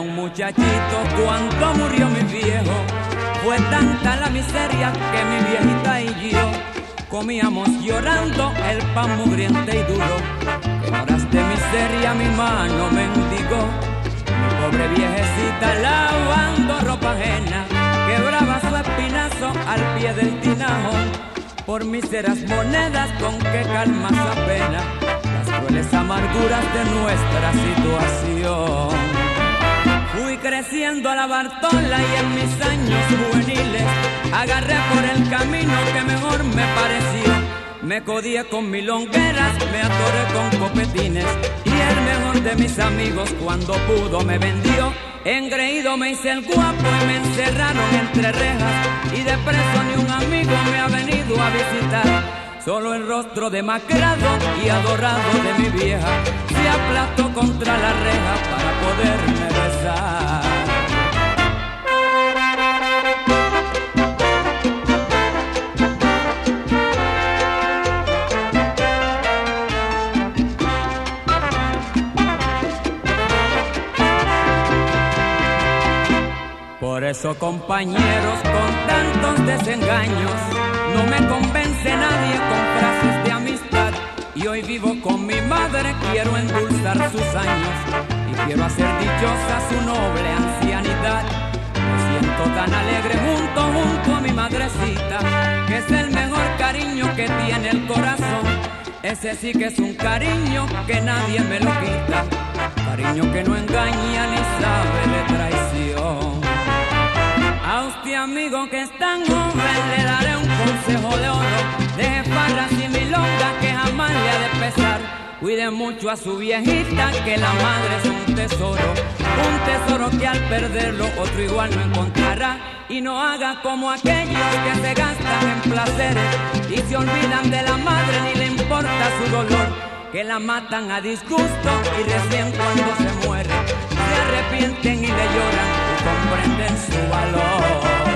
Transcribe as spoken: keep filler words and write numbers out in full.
un muchachito cuando murió mi viejo. Fue tanta la miseria que mi viejita y yo comíamos llorando el pan mugriente y duro, que en horas de miseria mi mano mendigó. Mi pobre viejecita lavando ropa ajena quebraba su espinazo al pie del tinajo, por míseras monedas con que calma su pena las crueles amarguras de nuestra situación. Fui creciendo a la Bartola y en mis años juveniles agarré por el camino que mejor me pareció. Me codié con milongueras, me atoré con copetines y el mejor de mis amigos cuando pudo me vendió. Engreído me hice el guapo y me encerraron entre rejas y de preso ni un amigo me ha venido a visitar. Solo el rostro demacrado y adorado de mi vieja se aplastó contra la reja para poderme besar. Por eso, compañeros, con tantos desengaños, no me convence nadie con frases de amistad. Y hoy vivo con mi madre, quiero endulzar sus años y quiero hacer dichosa su noble ancianidad. Me siento tan alegre junto, junto a mi madrecita, que es el mejor cariño que tiene el corazón. Ese sí que es un cariño que nadie me lo quita, cariño que no engaña ni sabe de traición. A usted, amigo, que es tan joven, le daré un consejo de oro. Deje farras y milongas que jamás le ha de pesar. Cuide mucho a su viejita, que la madre es un tesoro. Un tesoro que al perderlo otro igual no encontrará. Y no haga como aquellos que se gastan en placeres y se olvidan de la madre ni le importa su dolor, que la matan a disgusto y recién cuando se muere se arrepienten y le lloran y comprenden su valor.